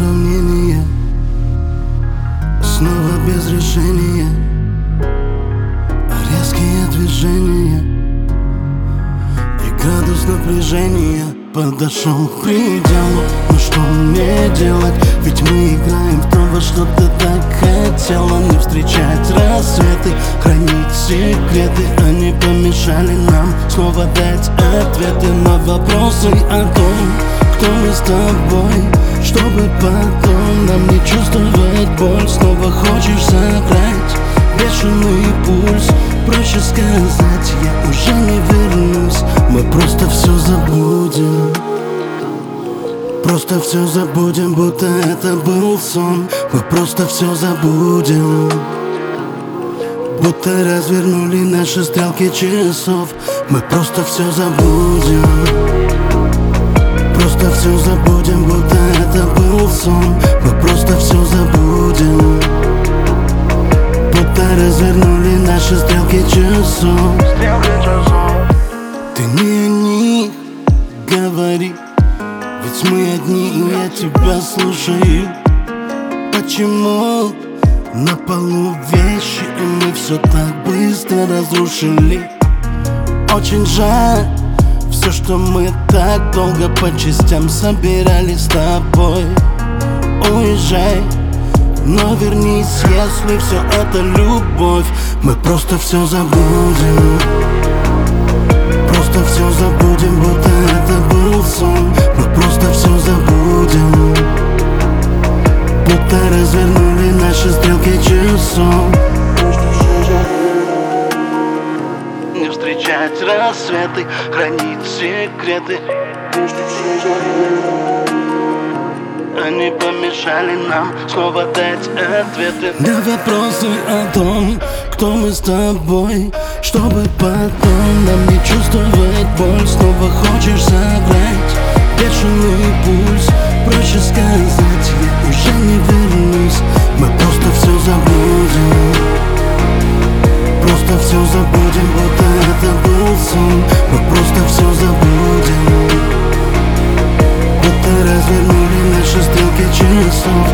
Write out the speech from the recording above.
уравнение, снова без решения, резкие движения и градус напряжения подошел к пределу. Но что мне делать? Ведь мы играем в то, во что ты так хотела. Не встречать рассветы, хранить секреты. Они помешали нам снова дать ответы на вопросы о том, кто мы с тобой, чтобы потом нам не чувствовать боль. Снова хочешь забрать бешеный пульс. Проще сказать, я уже не вернусь. Мы просто все забудем. Просто все забудем, будто это был сон. Мы просто все забудем, будто развернули наши стрелки часов. Мы просто все забудем. Просто все забудем, будто это был сон. Мы просто все забудем, будто развернули наши стрелки часов. Ты не о них говори, ведь мы одни, и я тебя слушаю. Почему на полу вещи, и мы все так быстро разрушили? Очень жаль, все, что мы так долго по частям собирали с тобой. Уезжай, но вернись, если все это любовь. Мы просто все забудем. Просто все забудем, будто это был сон. Мы просто все забудем, будто развернули наши стрелки часов. Не встречать рассветы, хранить секреты. Они помешали нам снова дать ответы на вопросы о том, кто мы с тобой, чтобы потом нам не чувствовать боль. Снова хочешь забрать бешеный пульс. Проще сказать, я уже не вернусь. Мы просто все забудем. Просто все забудем, будто это был сон. Мы просто все забудем, будто развернули наши стрелки часов.